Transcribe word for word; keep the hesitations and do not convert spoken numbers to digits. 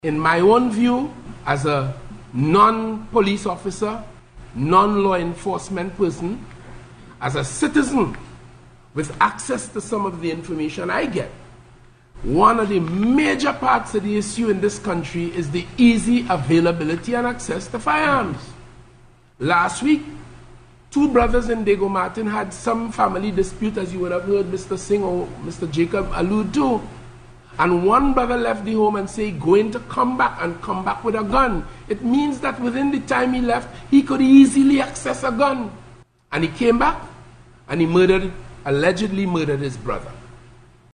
In my own view, as a non-police officer, non-law enforcement person, as a citizen with access to some of the information I get, one of the major parts of the issue in this country is the easy availability and access to firearms. Last week, two brothers in Diego Martin had some family dispute, as you would have heard Mister Singh or Mister Jacob allude to. And one brother left the home and said, going to come back and come back with a gun. It means that within the time he left, he could easily access a gun. And he came back and he murdered, allegedly murdered his brother.